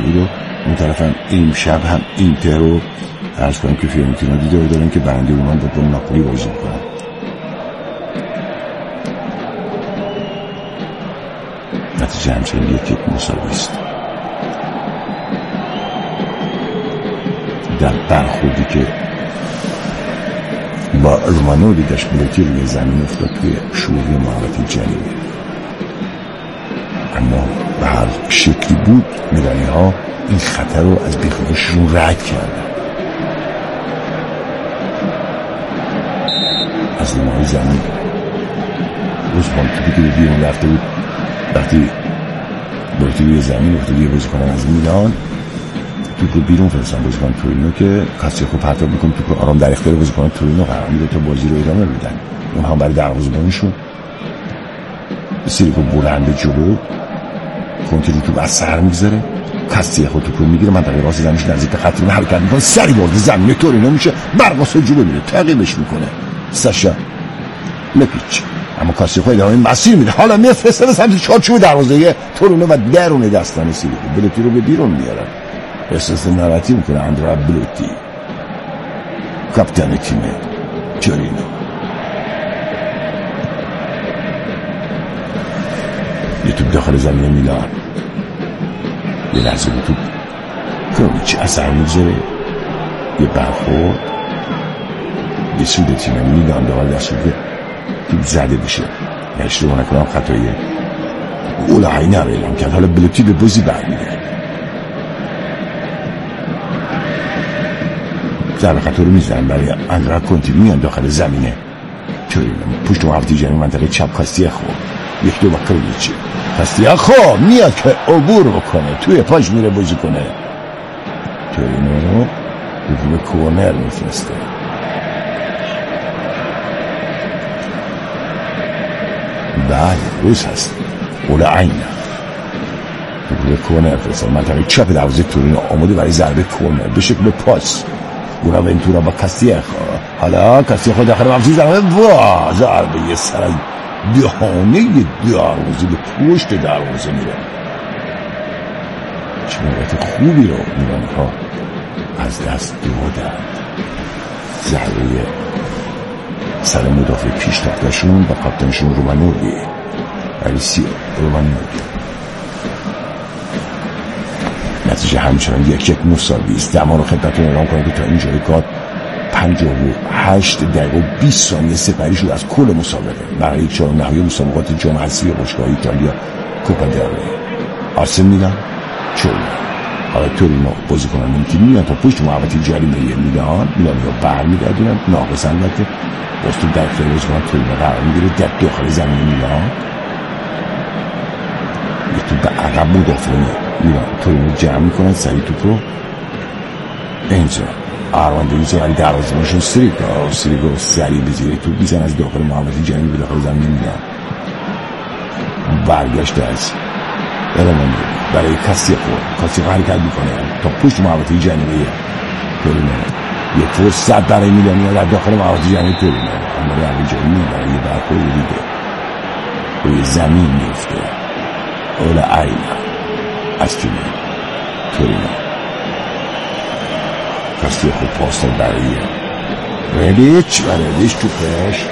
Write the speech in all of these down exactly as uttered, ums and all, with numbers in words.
بود و اون طرف هم این شب هم اینتر رو عرض کنم که فیورنتینا دیده رو دارن که برنده اومان با ناپولی بازی میکنن. نتیجه همچنین یک یک مساوی است. در برخوردی که با رومانولی داشت بلوتی روی زمین افتاد توی شوری محوطه جریمه، اما به هر شکلی بود میلانی ها این خطر رو از بیخودشون رد کردن. از نیمه زمین روزبان توپی که به بیرون رفته بود وقتی بلوتی روی زمین افتاد یه بازی کنن از میلان توپ رو بیرون فرستن بازیکن تورینو که کاسیخو پرتاب میکنه توپ رو آرام در اختیار بازیکن تورینو قرار میده تا بازی رو ادامه بدن. اون هم برای دروازه‌بانشون سیریکو بلنده جلو کنتی رو توپ از سر میگذاره، کاسیخو توپ رو میگیره منطقه راست زمینش نزدیک خط رو حرکت میکنه، سری وارد زمین تورینو میشه، برقص جلو میره تعقیبش میکنه ساشا لپیچ، اما کاسیخو ادامه مسیر میده، حالا میفرسته به سمت چارچوب دروازه تورینو و درون دستان سیریکو بلوتی رو به بیرون میاره. احساس ناراحتی میکنه اندرا بلوتی کاپیتان تیم تورینو. یه توپ داخل زمین میلان، یه لحظه به توپ کنیچ اثر میذاره، یه برخورد یه سود تیم میلان داخل دست که توپ زده بشه و اشتباه نکنم خطای اولایی نرایلم کرد. حالا بلوتی به بازی برمیگرد، ضربه خطا رو میزنن برای اندرا کنتی، میان داخل زمینه تورینو پشت محوطه جریمه منطقه چپ کاستیخو یک دو با کرونیچ، کاستیخو میاد که عبور بکنه توی پاش میره بازی کنه، تورینو رو به کورنر میفرسته. بله روز هست اولا عینه به کورنر فرسته منطقه چپ دروازه تورینو آماده برای ضربه کورنر به شکل پاس. اونا ونتورا با کاستیخو، حالا کاستیخو داخل محوطه ضربه وا ضربه یه سر دهانه دروازه به پشت دروازه میره. چه موقعیت خوبی رو میلانی ها از دست دادن. ضربه سر مدافع پیش تاختشون با کاپتانشون رومانولی الیسیو رومانولی. نتیجه همچنان یک یک مساوی است. زمان رو خدمتتون اعلام کنم که تا اینجای کار پنجاه و هشت دقیقه و بیست ثانیه سپری شد از کل مسابقه برای چهارم نهایی مسابقات جام حذفی باشگاه ایتالیا کوپا دل ری. آرسن میلان چون حالا تورینو بازیکنان این تیم میان تا پشت محوطه جریمه میلان، میلان رو برمیگردونن ناقص البته باز تو در اختیار بازیکنان تورینو قرار میگیره در داخل زمین میلان. یه تو به عقب مدافعین میلان تورینو جمع میکنن، سری توپ رو اینجا آرمانده میزه ولی دروازه‌بانشون سریگو سریگو سری به زیر توپ میزن از داخل محوطه جریمه به داخل زمین میلان. برگشت از ارمانی برای کاسیخو، کاسیخو حرکت میکنه تا پشت محوطه جریمه تورینو. یک فرصت برای میلانیا در داخل محوطه جریمه تورینو، اما در جریمه برای یه برخورد دیگه روی زمین میفته. اولا عینا از تیم تورینو. کاستیخو پاس برای ردیچ و ردیچ تو پش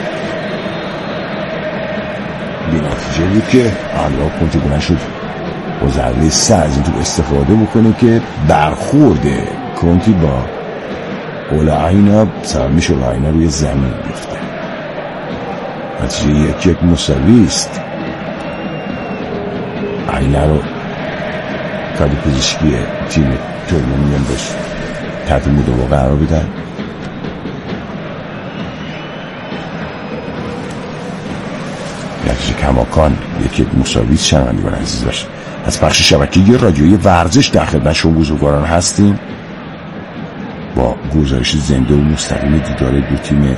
بی نتیجه بود که اندرا کنتی بلند شد با ضربه سر از این توپ استفاده بکنه که برخورد کنتی با اولا عینا سبب میشه اولا عینا روی زمین بیفته. نتیجه یک یک مساوی است. عینا رو کادی پزشکی تیم تورینو میان باش تحت مداوا قرار بدن. نتیجه کماکان یکی یک مساوی شنوندگان عزیز باشه. از بخش شبکه‌ای رادیویی ورزش در خدمت شما بزرگواران هستیم با گزارش زنده و مستقیم دیدار دو تیم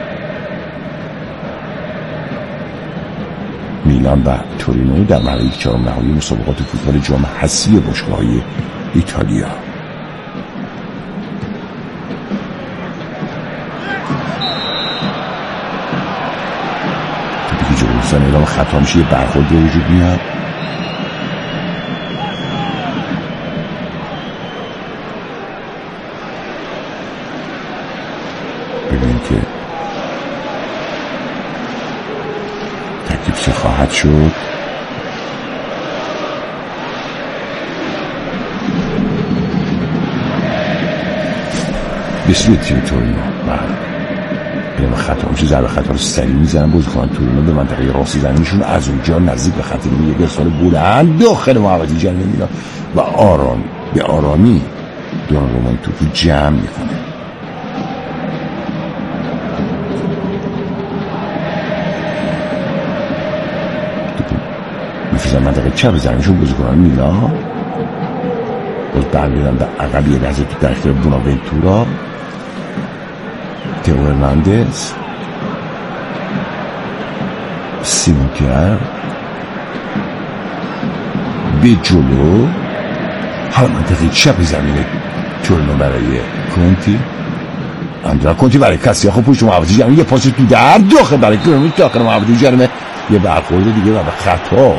میلان و تورینو در مرحله چهارم نهایی مسابقات فوتبال جام حذفی باشگاه‌های ایتالیا. توپی که جلوی دوستان اعلام خطا میشه، یه برخورد به وجود میاد. ببینیم که تکلیف چه خواهد شد. بسیار تیم تورینو به خطا اون چه ضربه خطا رو سریع میزنن بازیکن تورینو به منطقه راست زمینشون از اونجا نزدیک به خط نیمه یک ارسال بلند داخل محوطه جریمه میرن و آرام به آرامی دوناروما این توپ رو جمع میکنه. توپ میفرستن منطقه چپ زمینشون بازیکنان میلان باز برمیدن به عقب یه لحظه تو در اختیار بوناونتورا تئو هرناندز سیمون کر به جلو حالا منطقه چپ زمینه تورینو برای کنتی اندرا کنتی برای کسی خب پشت محوطه جریمه یه پاس تو در داخل برای کنتی داخل محوطه جریمه یه برخورد دیگه و به خطا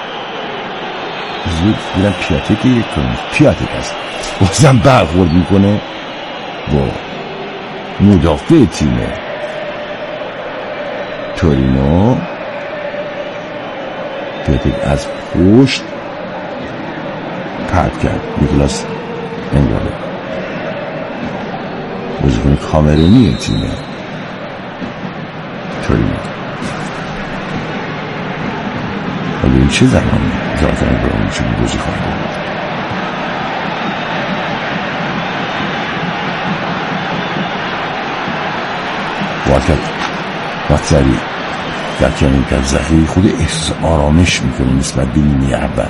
زود دیدم پیاتک یک کنید پیاتک هست بازم برخورد میکنه با مدافع تیم تورینو. پیاتک از پشت پرد کرد نیکلاس انگاره بازیکن کامرونی تیم تورینو. حالا این چه زمانی ذاتن برامون چون بازی خواهد واقعا وقت سریع در کنیم که زخیری خود احساس آرامش میکنه نسبت به نیمه اول.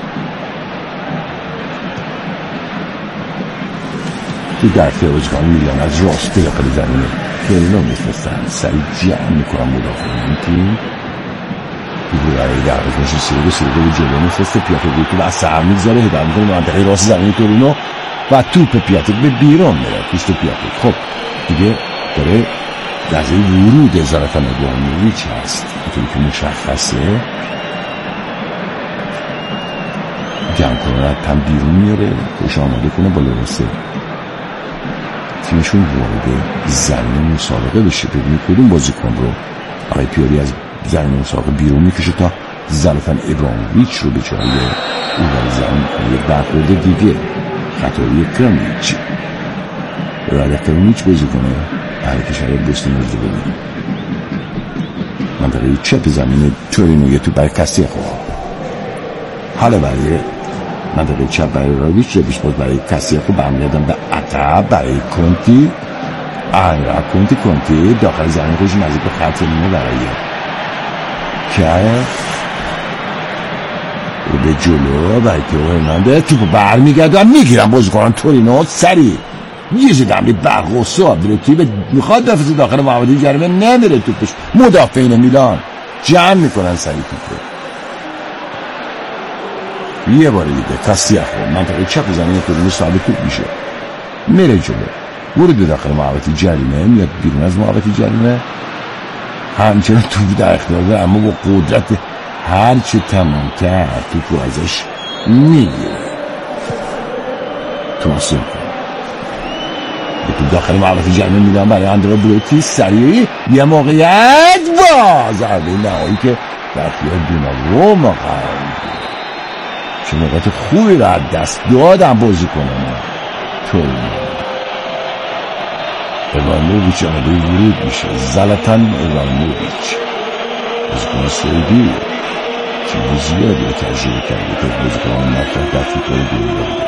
تو در اختیار بازیکن میلان از راست داخل زمینه تورینو میفرستن سریع جمع میکنن مدافعین تیم رو برای در کشی سیرگو سیرگو به جلو میفرسته پیاتک روی توپ از سر میگذاره هدایت میکنه به منطقه راست زمین تورینو و توپ پیاتک به بیرون میره پوست پیاتک. خب دیگه داره لحظه ورود زلاتان ابراهیموویچ هست اینطوری که مشخصه جمع کنه تم بیرون میاره خوش آماده کنه با لباسه تیمشون وارد زمین مسابقه بشه ببینید کدوم بازیکن رو آقای پیاری از زمین مسابقه بیرون میکشه تا زلاتان ابراهیموویچ رو به جای او برای زمین کنه. یک برخورد دیگه خطایی کرامینیچ رادک کرامینیچ بازی کنه برای کشور بوسنی رو ببینیم منطقه چپ زمین تورینو یه تو برای کسی خواه حالا برای منطقه چپ برای راویچ رویش باز برای کسی خواه برمیدن به عقب برای کنتی آنرا کنتی کنتی داخل زمین خوش نزدیک به خط نیمه برای که به جلو برای تئو هرناندز توپو برمیگرده و میگیرن بازیکنان تورینو سریع یه جد عملی برقصا برای میخواد بفرسته داخل محوطه جریمه نمیره توپش مدافعین میلان جمع میکنن سریع توپو یه بار دیگه کاستیاخو منطقه چپ زمین تورینو صاحب توپ میشه میره جلو ورود داخل محوطه جریمه میاد بیرون از محوطه جریمه همچنان توپ در اختیار داره اما با قدرت هرچه تمامتر توپ رو ازش میگیره توصیل کنه توپ داخل محوطه جریمه میدن برای اندرا بروتی سریعی یه موقعیت با ضربه نهایی که در اختیار دوناروما قرار میگیره چه موقعیت خوبی رو از دست دادن بازی کنن تورینو. ابراهیموویچ آماده ورود میشه زلاتان ابراهیموویچ بازیکن سعودی چیزی زیادی رو تجربه کرده که بازیکن مطرح در فوتبال دنیا بوده.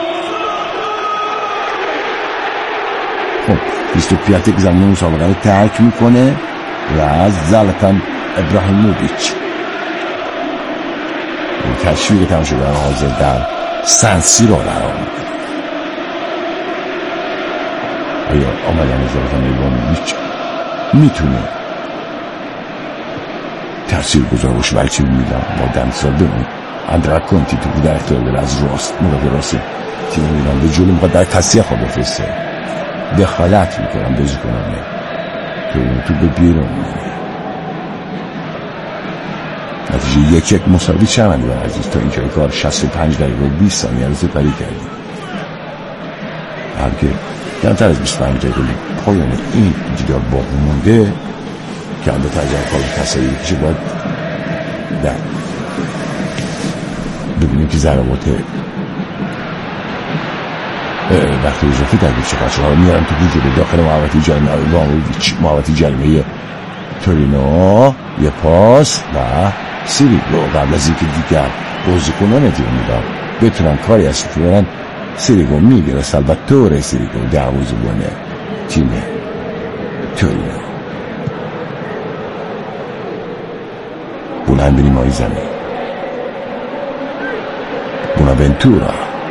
خب بیستو پیاتک زمین مسابقه رو ترک میکنه و از زلاتان ابراهیموویچ تشویق تماشاگران حاضر در سن سیرو قرار میده. آیا آمدن زلاتان ابراهیموویچ میتونه تأثیر گذار باشه برای تیم میلان با دمسال بمون اندرا کنتی تو در اختیار داره از راست مدافع راست تیم میلان به جلو میخواد برای کاستیاخو بفرسته دخالت میکنن بازی کنن تورینو تو به بیرون میره نتیجه یک یک مساوی شوندگان عزیز. تا اینجای کار شصت و پنج دقیقه و بیست ثانیه رو سپری کردیم. هر که کمتر از بیست و پنج دقیقه پایان این دیدار باقی مونده که هم به تجربه کار تصویری بکشه. باید در ببینیم که ضربات وقت اضافی در بیچه قصر ها میارم تو وجود داخل محوطه جریمه محوطه جریمه تورینو. یه پاس و سیریگو قبل از اینکه دیگر بازیکنان تیم میلان بتونن کاری از شروع کنن، سیریگو میگیره سالواتوره سیریگو دروازه‌بان تیم تورینو. بلند نیمای زمین بوناونتورا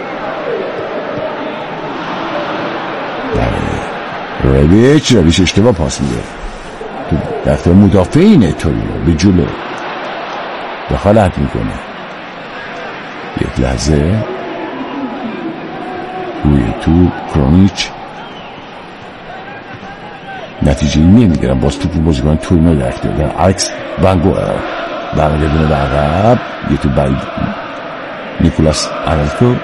رویچ رویچ اشتباه پاس میده تو دفتر مدافعین تورینو به جلو دخالت میکنه. یک لحظه روی تو کرونیچ نتیجه نمیگیرن، باز توپ بازیکن تورینو در اختیار دارن. الکس ونگوئر برمیگردونه به عقب، یه تو برای نیکولاس آنلکو،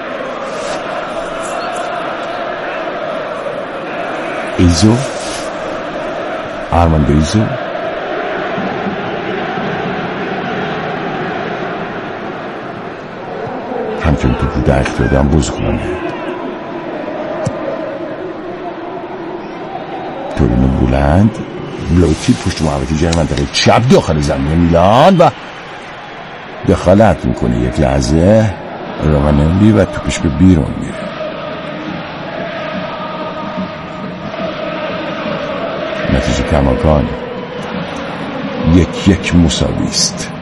ایزو آرماندو ایزو همچون توپو در اختیار دارن بازیکنان تورینو. بلند بلوتی پشت محوطه جریمه منطقه چپ داخل زمین میلان و دخالت میکنه. یک لحظه رومانولی و توپش به بیرون میره. نتیجه کماکان یک یک مساوی است.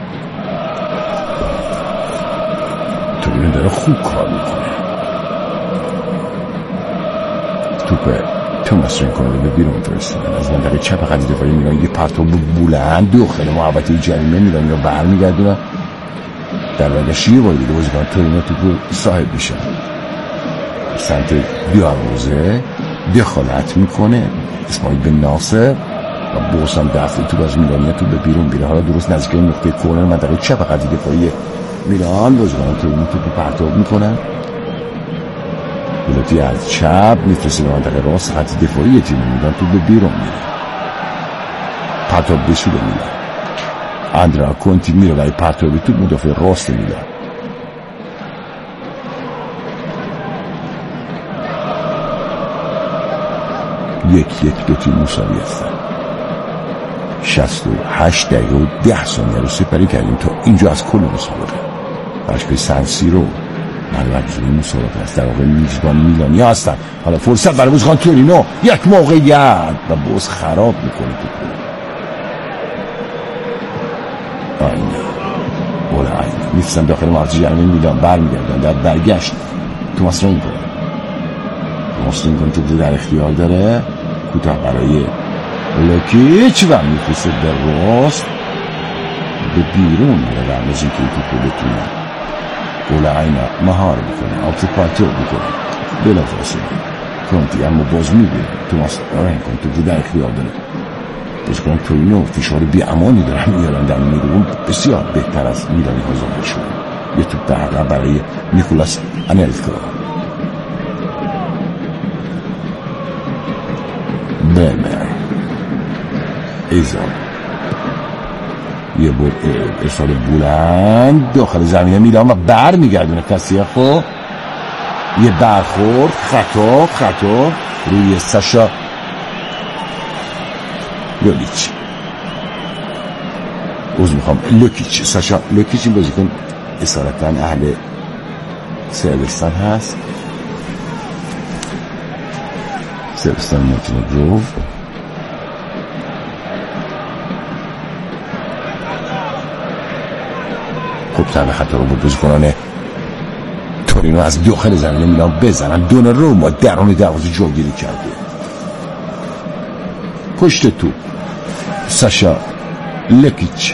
تورینو داره خوب کار میکنه. توپ توماس رینکولن رو به بیرون فرستادن از منطقه چپ خط دفاعی میلان. یه پرتاب بلند داخل محوطه جریمه میلان رو برمیگردونن. در برگشت یه بار دیگه بازیکن تورینو توپو صاحب میشن. سمت دروازه دخالت میکنه اسماعیل بن ناصر و باز هم دفع توپ از میلانیا توپ به بیرون میره. حالا درست نزدیک نقطه کورنر منطقه چپ خط دفاعی میلان بازیکن تورینو توپو پرتاب میکنن. بلوتی از چپ میفرسته به منطقه راست خط دفاعی تیم میلان توپ به بیرون میره. پرتاب بسود میلان. اندرا کونتی میره برای پرتاب توپ مدافع راست میلان. یک یک دو تیم مساوی هستن. شصت و هشت دقیقه و ده ثانیه رو سپری کردیم تا اینجا از کل مسابقه. برش به سن سیرو برای مسابقه است. در واقع میزبان میلانی هستن. حالا فرصت برای بازیکن تورینو، یک موقعیت و باز خراب میکنه توپ. آینه اولا آینه میفرستن داخل محوطه جریمه میلان. برمیگردن در برگشت توماس رینکولن توماس رینکولن توپ در اختیار داره. کوتاه برای لوکیچ و میفرسته به راست به بیرون میره. قبل از اینکه توپ رو بتونه اولا آینه مهار بکنه آنتیپاتور بکنه بلا فاصله کنتی اما باز میگه توماس رینکولن توپ رو در اختیار داره. بازیکن تورینو فشار بی امانی دارن میارن در میدون بسیار بهتر از میلانی ها ظاهر شد. یه توپ در عقب برای نیکولاس آنلکو. برمر ایزا یه بر ارسال بلند داخل زمین میلان و بر میگردونه کاسیخو. یه برخورد خطا خطا روی ساشا لوکیچ اوز میخوام لوکیچ ساشا لوکیچ این بازیکن اصالتا اهل سربستان هست. سربستان مونتنگرو. خوب تنه خطا رو بود بازیکنان تورینو از داخل زمین میلان بزنن. دوناروما درون دروازه جاگیری کرده. پشت تو ساشا لوکیچ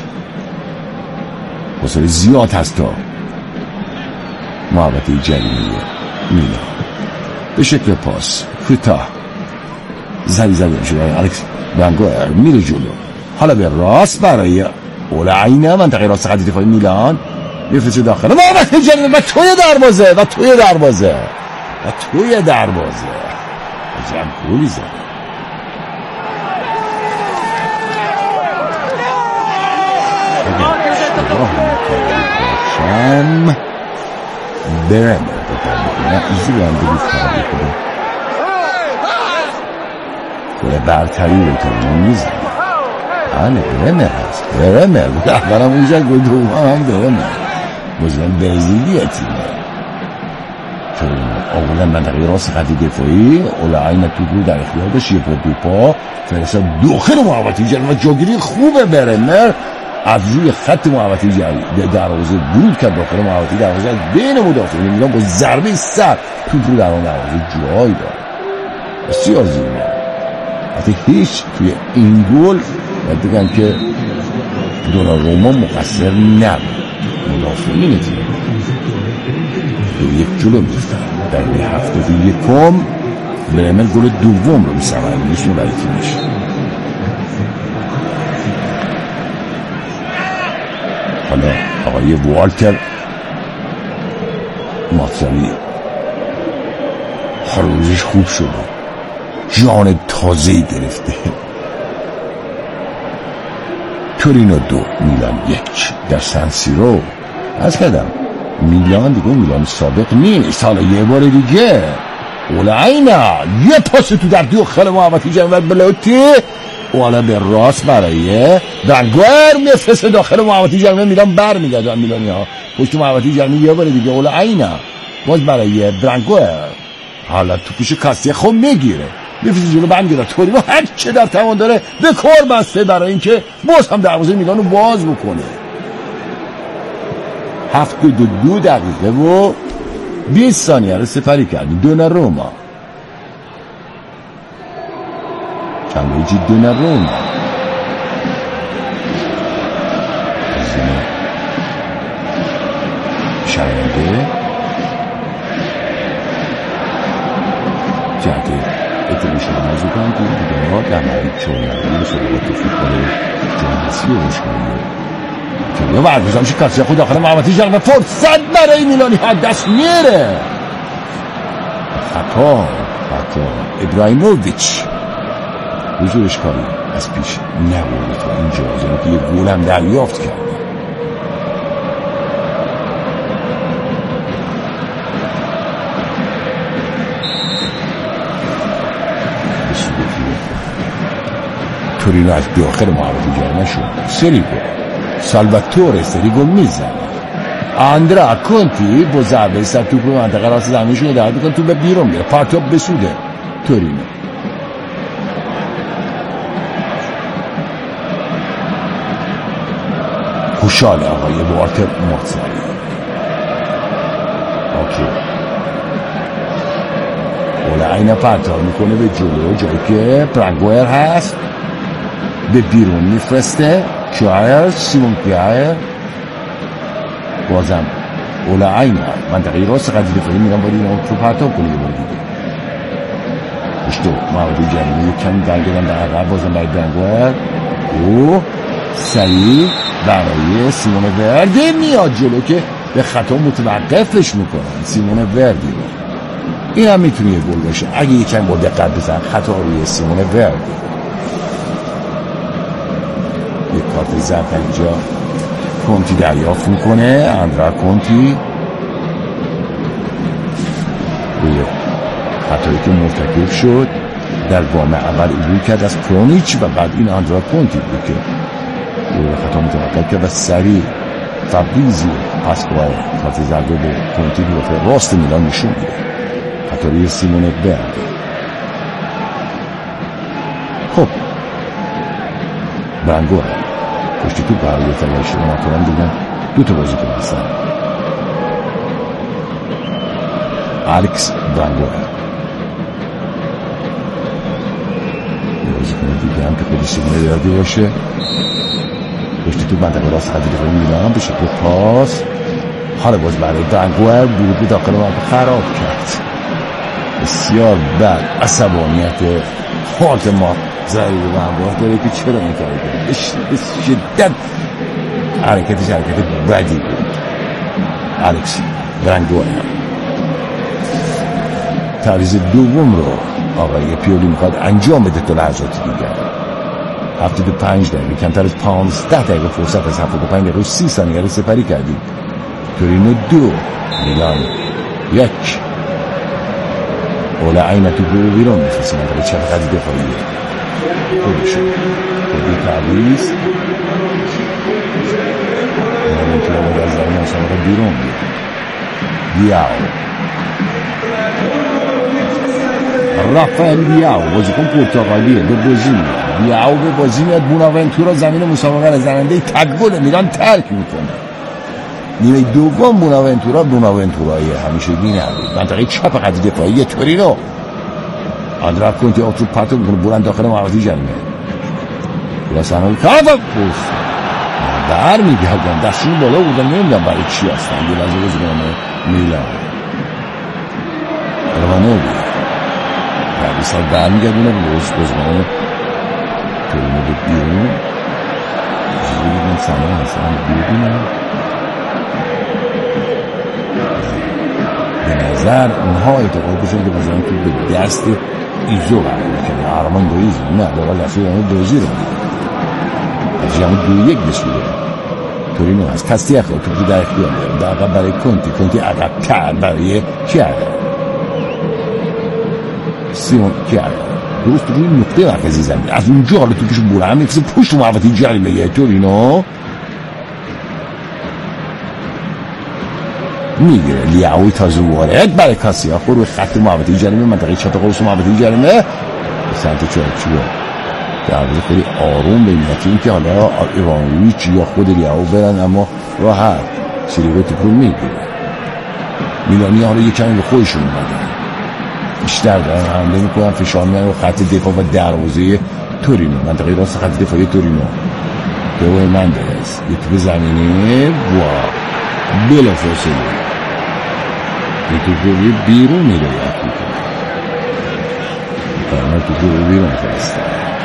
واسه زیاد هست تا محوطه جریمه میلان به شکل پاس کوتاه زدی زدی میشه برای الکس ونگوئر میره جلو. حالا به راست برای اولا آینه منطقه راست خط دفاعی میلان میفرسته داخل محوطه جریمه و توی دروازه و توی دروازه و توی دروازه عجب گلی زده. شم برمر نه ایزی رو هم دلیت کنم بکنم گل برتری رو تا میزنه. بله برمر هست، برمر بود اولم اونجا گل دوم هم برمر بازیکن برزیلی تیمه که اولا منطقه راست خط دفاعی اولعین توپ رو در اختیار داشت، یه پا دو پا فرستاد داخل محوطه جریمه و جاگیری خوبه برمر از روی خط محوطه جریمه دروازه ورود کرد داخل محوطه دروازه بین مدافعین میلان با ضربه سر توپ رو در اون دروازه جای داد. بسیار زیبا. حتی هیچ توی این گل باید بگم که دوناروما مقصر نبود، مدافعین تیم دو یک جلو میفتن. در این هفته یکم برمر گل دوم رو میسمن میشونه برای تیمش. حالا آقای والتر ماتزاری حالوزش خوب شده، جان تازه‌ای گرفته. تورینو دو میلان یک در سن سیرو. از کردم میلان دیگه میلان سابق نیست. حالا یه بار دیگه اولعینا یه پاس تو در داخل محوطه جریمه بلوتی و حالا به راست برای برانگوئر میفرسته داخل محوطه جریمه. میلان برمیگرده میلانی ها پشت محوطه جریمه. یه بار دیگه اولعینا باز برای برانگوئر. حالا تو پیش کاستی خب میگیره میفرسته جلو برمیگرده. تورینو هر چه در توان داره به کار بسته برای اینکه باز هم دروازه میلان رو باز بکنه. هفتاد و دو دقیقه و بیست ثانیه رو سپری کردیم. دوناروما چندویجی دوناروما زمین شرمنده جهت اطلاعش رو موضوع کنم که دیگه ها در مورد چونرمی صدقات فوتبال جهانسی رو روش کنیم که یه برگزم شکرسی خود داخل محوطه جریمه. فرصت برای میلانی ها دست میره. خطا خطا ابراهیموویچ حضورش کاری از پیش نبوده تا اینجا زنی که یه گول هم دریافت کرده. تورینو از داخل محوطه جریمه شد سریگو سالواتوره سریگو میزنه. آندرا کونتی با ضربه سر توپ رو منطقه راست زمینشون رو دهد بکن توپ بیرون میره. پرتاب بسوده تورینو. خوشحال آقای والتر ماتزاری. اوکی اولعینا پرتاب میکنه به جلو جایی که برانگوئر هست به بیرون میفرسته. کایر سیمون کایر بازم اولعینا منطقه راست خط دفاعی میرن باید اینا رو پرتاب کنه. یه بار دیگه پشتو محوطه جریمه یک کمی برگردن در عقب بازم برای برانگوئر او سریع برای سیمون وردی میاد جلو که به خطا متوقفش میکنن سیمون وردی رو. این هم میتونه یه گل باشه اگه یکم با دقت بزن. خطا روی سیمون وردی. یک کارت زرد اینجا کونتی دریافت میکنه. اندرا کونتی روی خطایی که مرتکب شد در گام اول عبور کرد از کرونیچ و بعد این اندرا کونتی بود که روی خطا متوقف کرد و سریع فابریزیو پس با کارت زرد به کونتی رو راست میلان نشون میده. خطا روی سیمون برد. خب برانگوئر پشتی تو برای تلاش رو نکنم دیگن دو تا بازی کنم هستن. الکس برانگوئر بازی کنم دیگه هم که خودی سیمونه دارده باشه. پشتی تو منطقه راست خطی دفعه میلان به شکل پاس. حالا باز برای برانگوئر بود به داخل من خراب کرد. بسیار بد. عصبانیت حالت ما ضریب رو همراه داره که چرا این کاری کنه. به شدت حرکتش حرکت بدی بود. الکس برانگوئر تعویض دوم رو آقای پیولی میخواد انجام بده تا لحظات دیگر. هفتاد و پنج دقیقه کمتر از پانزده دقیقه فرصت از هفتاد و پنج دقیقه و سی ثانیه رو سپری کردیم. تورینو دو میلان یک. اولا عین تو برو بیرون میفرسیم منطقه چپ خط دفاعیه خودشون خودی تعویض این تو باید از زمین مسابقه بیرون بیاو رافائل بیاو بازیکن پرتغالیه به بازی میاد. بیاو به بازی میاد. بوناونتورا زمین مسابقه را زننده تک‌گل میلان ترک میکنه. نیمه دوم بوناونتورا بوناونتورای همیشگی نبود. منطقه چپ خط دفاعی تورینو آندرا کونتی آتو پاتو میکنه بلند داخل محوطه جریمه. برسانه کاف اوف بر میگردن دستشون بالا بودن نمیدونم برای چی هستن. یه لحظه بازیکن میلان روانوی بعدی سر بر میگردونه بوز بازیکن تورینو به بیرون بودن سنه هستن بیرونم. به نظر اونها اعتقاد بشن که مثلا تو به دست ایزو قرار میکنه آرمان با ایزو نه دوباره دسته دامه دوزی رو از جمع دو یک بسوده تورینو هست کستی اخواه تو در اختیار داره در عقب برای کنتی کنتی عقب تر برای کیاره سیمون کیاره درست روی نقطه مرکزی زمین از اونجا حالا تو کشو بوره هم میکسی پشت محوطه جریمه یه تورینو میگیره. لیاوی تازه وارد برای کاسیاخو روی خط محوطه جریمه منطقه چپ قرص محوطه جریمه به سمت چارچوبه در واقع خیلی آروم ببینید این که حالا ایوانویچ یا خود لیاو برن اما راحت سیریگو تکون میگیره. میلانی حالا یک کمی به خودشون اومدن بیشتر دارن حمله میکنن فشار میارن رو خط دفاع و دروازه تورینو منطقه راست خط دفاعی تورینو دوای مندرس یه توپ زمینی و بلا فاصله یه توپ بیرون میره برنامه توپ بیرون فرسته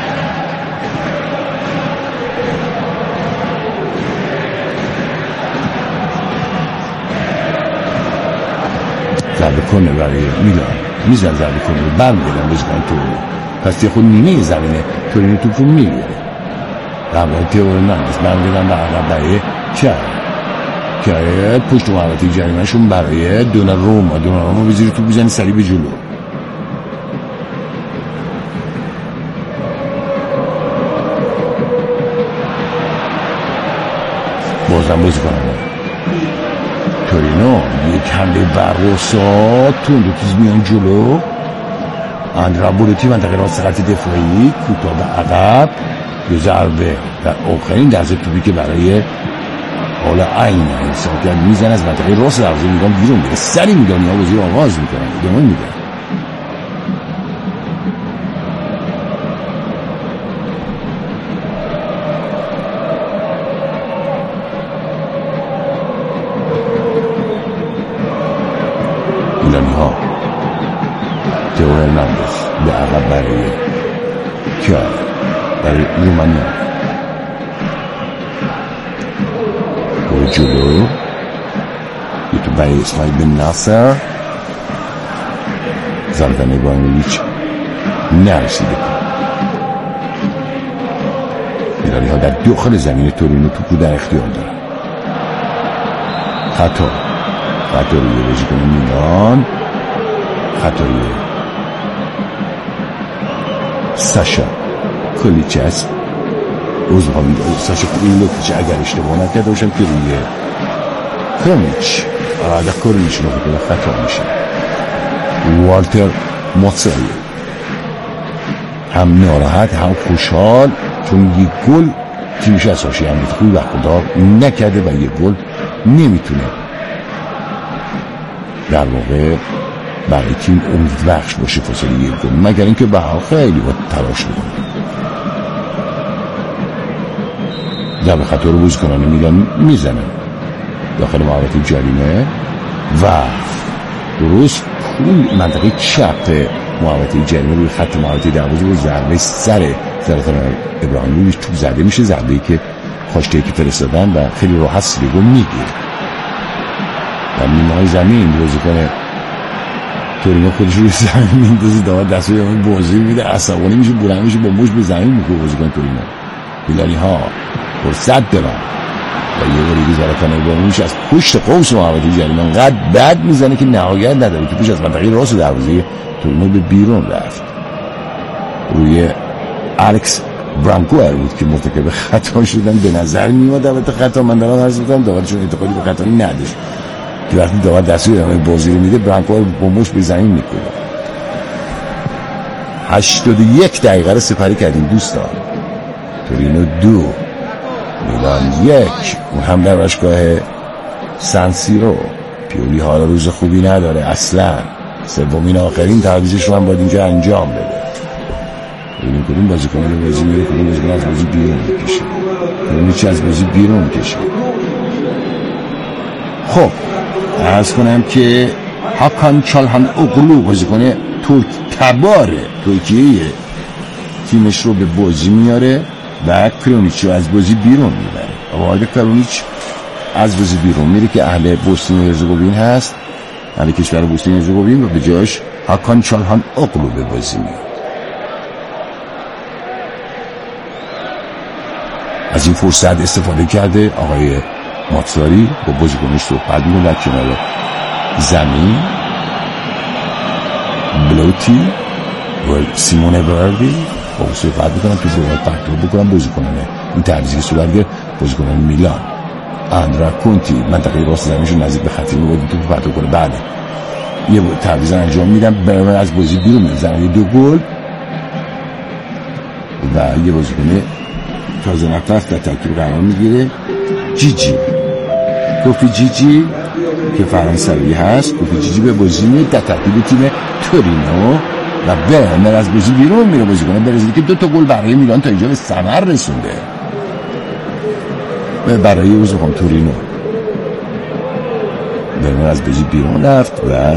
ضربه کنه برای میلان میزن ضربه کنه برمیگردن بازیکن تورینو پس یه خود نیمه زمینه تورینو توپ رو میگیره رمضان تئورناندز برمیگردن به عقب برای چه که پشت محوطه جریمه‌شون برای دوناروما دوناروما به زیر توپ میزنه سریع به جلو بازم بازی کنم تورینو یک حمله برقصاد تون دو تیز میان جلو اندرا بولوتی منطقه راست خط دفاعی کوتاه به عقب یه ضربه در آخرین دسته توپی که برای حالا عین حساب کرد میزن از منطقه راست دروازه میلان بیرون میره سری میلانی ها بازی رو آغاز میکنن ادامه میده میلانی ها تئو هرناندز به عقب برای کیار برای رومانیا و جلو یه تو برای اسماعیل بن ناصر زلدن ایبرانویچ نرسیده میلانی ها در داخل زمین تورینو توپو در اختیار دارن خطا خطا روی بازیکن میلان خطا روی ساشا کولیچس روزها میده ساشا کولیچ اگر اشتباه نکرده باشم که روی کرومیچ آده کرومیچ رو بکنه خطا میشه والتر موتساری هم ناراحت هم خوشحال چون یک گل تیمش اساسی هم خوبی برخوردار نکرده و یک گل نمیتونه در واقع برای تیم امیدبخش باشه فاصله یک گل مگر اینکه به حال خیلی با تلاش بکنه ضربه خطا رو بازیکنان میلان میزنه داخل محوطه جریمه و درست کل منطقه چپ محوطه جریمه روی خط محوطه دروازه و ضربه سر زلاتان ابراهیموویچ توپ زده میشه ضربه‌ای که کاشته که فرستادن و خیلی راحت سریگو میگیره در نیمه های زمین بازیکن تورینو خودش روی زمین میندازه، داور دستوری همه بازی میده، عصبانی میشه، بلند میشه، با مشت به زمین میکنه بازیکن تورینو. بیلانی ها فرصت دارن و یه باری که زلاتان ابراهیموویچ از پشت قوس محوطه جریمه انقدر بد میزنه که نهایت نداره، توپش از منطقه راست دروازه تورینو به بیرون رفت. روی الکس برانکوئر بود که مرتکب خطا شدن، به نظر میاد البته خطا، من دارم عرض میکنم داورشون اعتقادی به خطایی نداشت که وقتی داور دستوری ادامه بازی رو میده برانکوئر با مشت به زمین میکنه. هشتاد و یک دقیقه رو سپری کردیم دوستان. تورینو دو میلان یک، اون هم در باشگاه سان سیرو. پیولی حالا روز خوبی نداره اصلا، سومین آخرین تعویضش رو هم باید اینجا انجام بده. ببینیم کدوم بازیکن رو بازی میره، کدوم بازیکن از بازی بیرون میکشه، کدوم چی از بازی بیرون میکشه. خب عرض کنم که هاکان چالهان اوغلو بازیکن ترک تبار ترکیه تیمش رو به بازی میاره و کرونیچ رو از بازی بیرون میبره. آقای کرونیچ از بازی بیرون میره که اهل بوسنی و هرزگوین هست، اهل کشور بوسنی و هرزگوین، و به جاش هاکان چالهان اوغلو به بازی میاد. از این فرصت استفاده کرده آقای ماتساری با بازیکنش صحبت می‌کنه در کنار زمین. بلوتی و سیمونه وردی با او صحبت می‌کنن تو باید پرتو بکنن بازیکنانه این تعویضی که صورت گرفت، بازیکنان میلان. اندرا کونتی منطقه راست زمینشون نزدیک به خط می‌بود تو پرتو کنه. بله یه تعویض انجام میدن، برای از بازی بیرون میزنن دو گل و یه بازیکن تازه نفت در ترکیب قرار میگیره. جیجی کوفی جیجی که فرانسوی هست، کوفی جیجی به بازی میاد در ترکیب تیم تورینو و برنر از بازی بیرون میره، بازیکن برزیلی که دو تا گل برای میلان تا اینجا به ثمر رسونده و برای بازیکن تورینو. برنر از بازی بیرون رفت و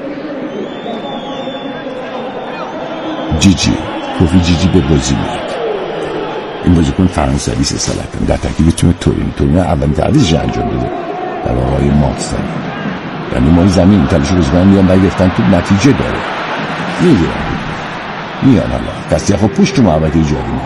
جیجی کوفی جیجی به بازی میاد. این بازیکن فرانسوی اصالتا در ترکیب تیم تورینو. تورینو اولین تعویضش انجام داده در آقای ماتساری، یعنی ما زمین تلاش بازیکن میان برگرفتن تو نتیجه داره میگیرن میان. حالا کسی خب پشت محوطه جریمه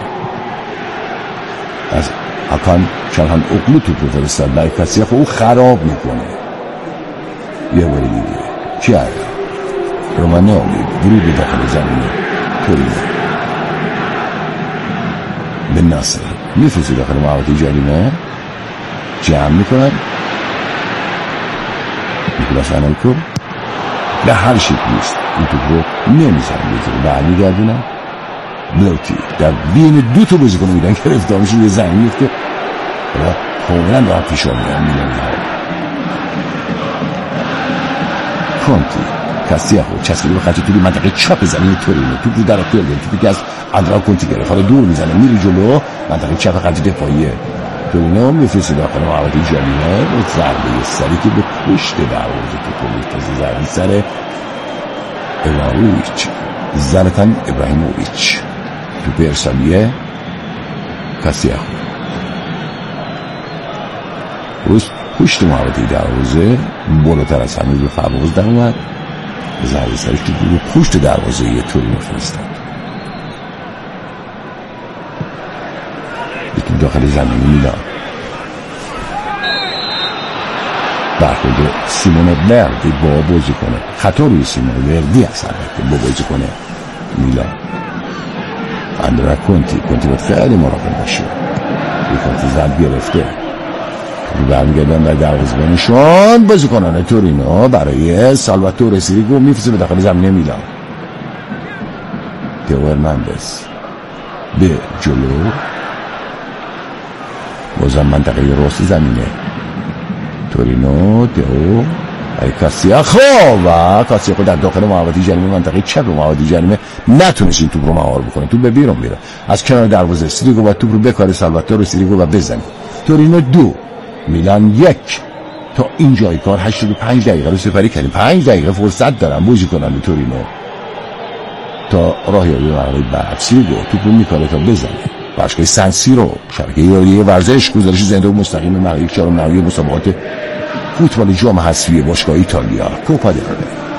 از هاکان چالهان اوغلو تو فرستاد برای کسی خب او خراب میکنه. یه باری دیگه چیه رومانیولی ورود داخل زمین تورینو به ناصر میفرسته داخل محوطه جریمه، جمع میکنن نیکولاس آنالکو به هر شکل نیست این توپ رو نمیزن بزنه برمیگردونن. بلوتی در بین دو تا بازیکن میدن گرفته میشه یه زمین میفته و کاملا راحت پیش آمیدن میلانی ها. کونتی کاستیاخو چسبیده به خط توری منطقه چپ زمین تورینو، توپ رو در اختیار داره، توپی که از اندرا کونتی گرفت حالا دور میزنه میره جلو منطقه چپ خط دفاعی تورینو، میفرسته داخل محوطه جریمه با ضربه سری که به پشت دروازه توپ میفرسته، ضربه سر ابراهیموویچ زلاتان ابراهیموویچ، توپ ارسالیه کاستیاخو روز پشت محوطه دروازه بالاتر از همه به فواز در اومد، ضربه سرش تو رو پشت دروازه یه تورینو فرستاد. یکی داخل زمین میلان برخورد سیمون وردی با بازی کنه، خطا روی سیمون وردی هست البته با بازی کنه میلان. اندرا کونتی کونتی باید خیلی مراقب باشه، یه کونتی زد گرفته برمیگردن در دروازه‌بانشون بازیکنان تورینو برای سالواتور سیریگو میفرسته به داخل زمین میلان. تئو هرناندز به جلو بازم منطقه راست زمینه تورینو. تئو ای کاستیاخو و کاستیاخو در داخل محوطه جریمه منطقه چپ محوطه جریمه نتونست این توپ رو مهار بکنه، توپ به بیرون میره از کنار دروازه. سیریگو با توپ رو بکاره سالواتور سیریگو و بزنه. تورینو دو میلان یک. تا این جای کار هشتاد و پنج دقیقه رو سپری کردیم. پنج دقیقه فرصت دارن بازی کنن تورینو تا راهیابی مرحله بعد. سیریگو توپ رو میکاره تا بزنه. باشگاه سان سیرو شبکه یاری ورزش گزارش زنده و مستقیم مرحله چهارم نهایی مسابقات فوتبال جام حذفی باشگاه ایتالیا کوپا دل ری.